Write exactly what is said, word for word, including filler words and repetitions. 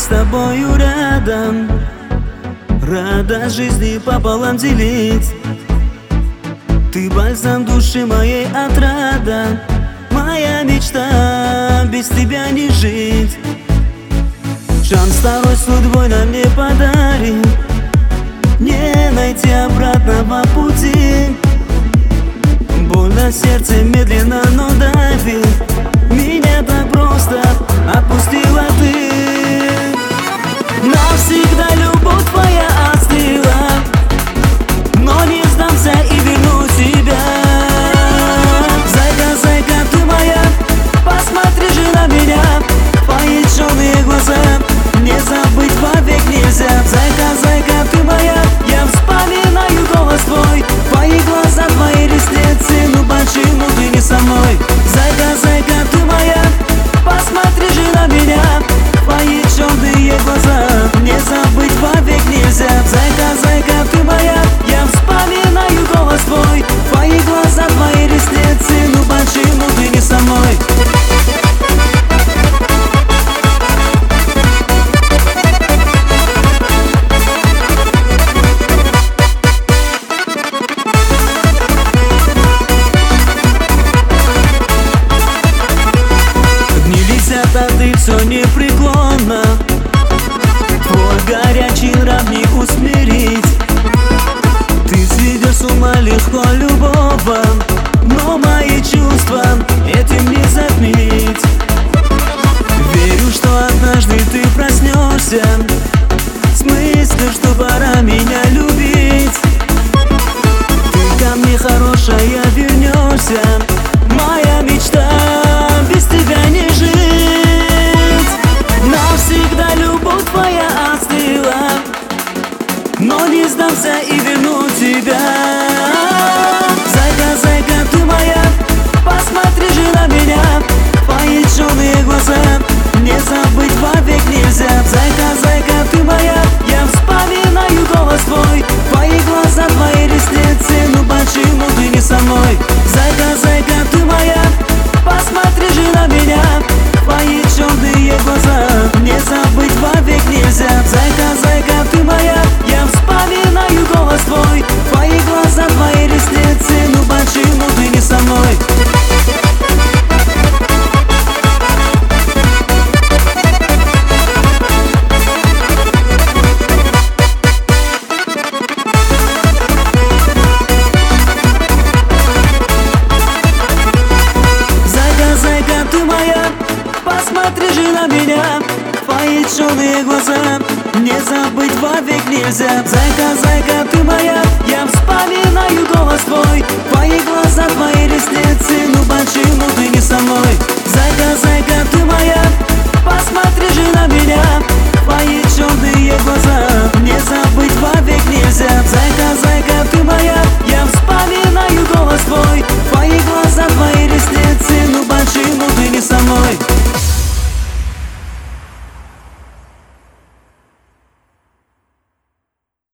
с тобою рядом, радость жизни пополам делить. Ты бальзам души моей, отрада, моя мечта, без тебя не жить. Шанс второй судьбой нам не подарит, не найти обратного пути. Больно сердце медленно, но давит, меня так просто отпустила ты. Навсегда любовь твоя остыла, но не сдамся и верну тебя. Зайка, зайка, ты моя, посмотри же на меня, твои черные глаза не забыть вовек нельзя. Зайка, зайка, ты моя, я вспоминаю голос твой, твои глаза, твои ресницы, ну почему ты не со мной? Зайка, зайка, ты моя, посмотри же на меня, твои черные глаза не забыть вовек нельзя. Зайка, зайка, ты моя, я вспоминаю голос твой, твои глаза, твои ресницы, ну почему ты не со мной? А ты все непреклонно, твой горячий нрав не усмирить. Ты сведешь с ума легко любого, но мои чувства этим не затмить. Верю, что однажды ты проснешься с мыслью, что пора меня любить. Ты ко мне хорошая вернешься, моя мечта без тебя не жить. Навсегда любовь твоя остыла, но не сдамся и верну тебя. Зайка, зайка, ты моя, посмотри же на меня, твои черные глаза не забыть вовек нельзя. Зайка, зайка, ты моя, я вспоминаю голос твой, твои глаза, твои ресницы, ну почему ты не со мной? Зайка, зайка, ты моя, посмотри же на меня, твои черные глаза не забыть вовек нельзя. Зайка, зайка, ты моя, я вспоминаю голос твой, твои глаза, твои ресницы, ну почему ты не со мной? Зайка, зайка, ты моя, посмотри же на меня, твои черные глаза не забыть вовек нельзя. Зайка, зайка, ты моя, я вспоминаю голос твой, твои глаза, твои ресницы, ну почему ты не со мной?